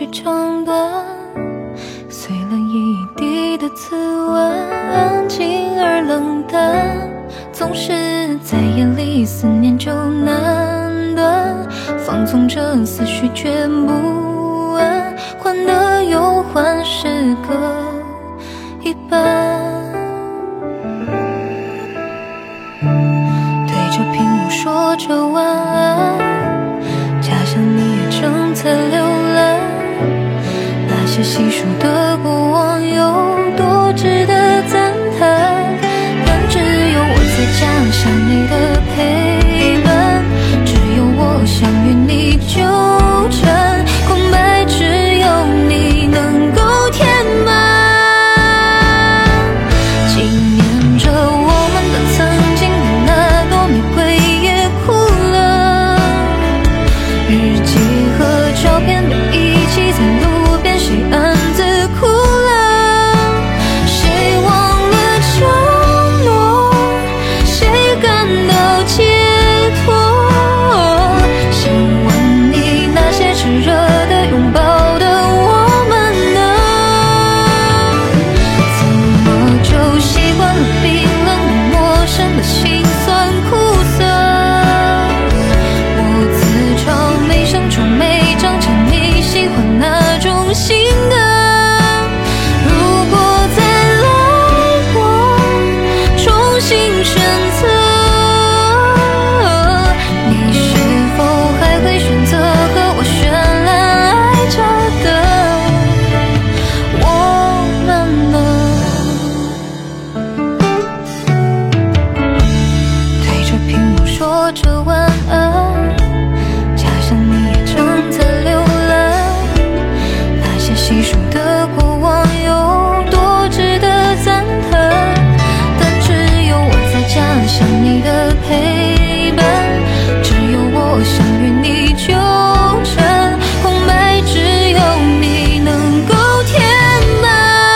长短，碎了一地的滋温，安静而冷淡，总是在夜里思念就难断，放纵着思绪却不安，患得忧患是各一半。对着屏幕说着晚安，假想你也正在浏览，那些细数的过往有多值得赞叹，但只有我在家乡你的陪伴，只有我想与你纠缠，空白只有你能够填满，纪念着我们的曾经的那朵玫瑰也枯了，日记和照片被遗弃在路边，谁暗自哭了，谁忘了承诺，谁感到解脱，想问你那些炽热的拥抱的我们呢，怎么就习惯了冰冷的陌生的辛酸苦涩，我自嘲没生出没长成你喜欢那种性格，如果再来过重新选择，你是否还会选择和我绚烂爱着的我们呢？对着屏幕说着晚安，假想你也正在浏览，那些细数的过往有多值得赞叹，但只有我在家乡你的陪伴，只有我想与你纠缠，空白只有你能够填满。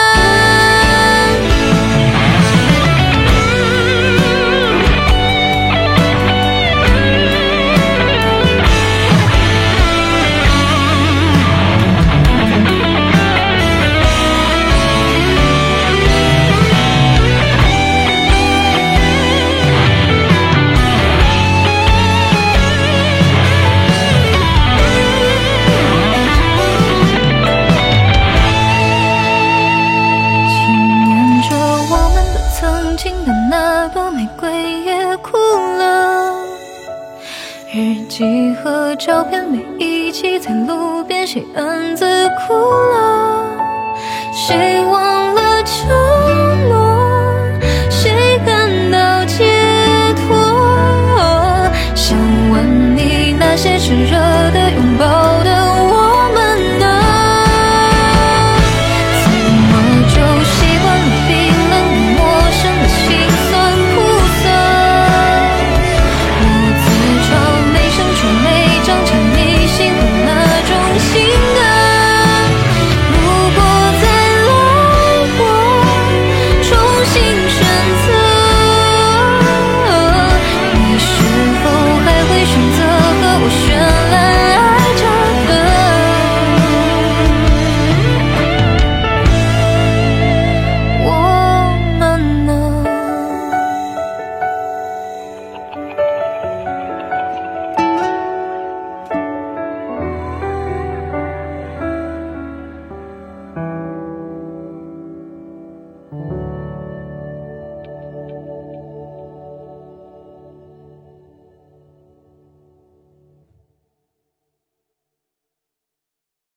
纪念着我们的曾经的那朵玫瑰也枯了，日记和照片被遗弃在路边，谁暗自哭了，谁忘了承诺，谁感到解脱，想问你那些炽热